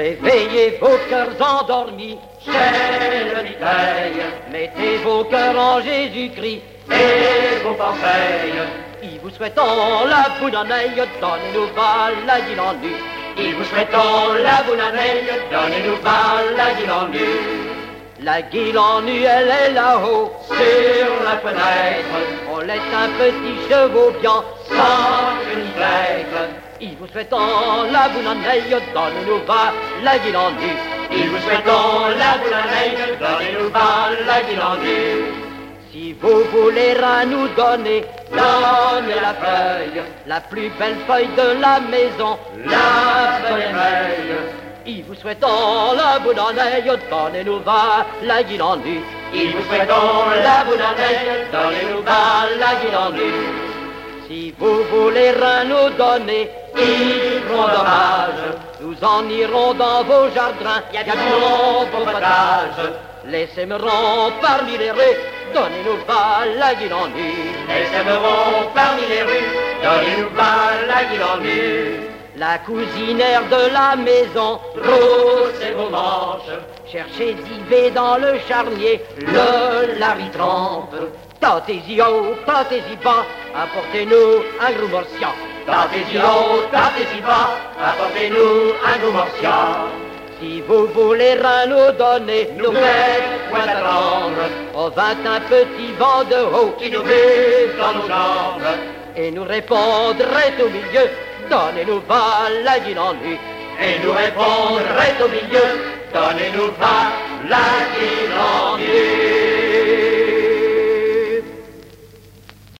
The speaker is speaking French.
Réveillez vos cœurs endormis, chers le Mitaille. Mettez vos cœurs en Jésus-Christ et vos conseils. Il vous souhaitant la bonne année, donnez-nous la guille en nu. Il vous souhaitant la bonne année, donnez-nous la guille en nu. La guille en nu, elle est là-haut, sur la fenêtre. On laisse un petit chevaux bien, sans que ni flecque. Il vous souhaitant la bonne année, donnez-nous la guille en nu. Il vous souhaitant la bonne année, donnez-nous la guille en nu. Si vous voulez rien nous donner, donnez la feuille, la plus belle feuille de la maison, la feuille. Il vous souhaitant la bonne année, donnez-nous la guille en nu. Il vous souhaitant la bonne année, donnez-nous la guille en nu. Si vous voulez rien nous donner, ils feront dommage. Nous en irons dans vos jardins, y a du long vos potages. Les sèmerons parmi les rues, donnez-nous la guille en nu. Les sèmerons parmi les rues, donnez-nous la guille en nu. La cousinière de la maison, roussez vos manches. Cherchez d'Yvé dans le charnier, le lari trempe. Tentez-y haut, tentez-y bas, apportez-nous un gros morcian. Tentez-y haut, tentez-y bas, apportez-nous un gros morcian. Si vous voulez rien nous donner, nous faites point attendre. On vint un petit vent de haut qui nous brise dans nos jambes. Et nous répondrait au milieu, donnez-nous la guille en nu. Et nous répondrait au milieu, donnez-nous la guille en nu.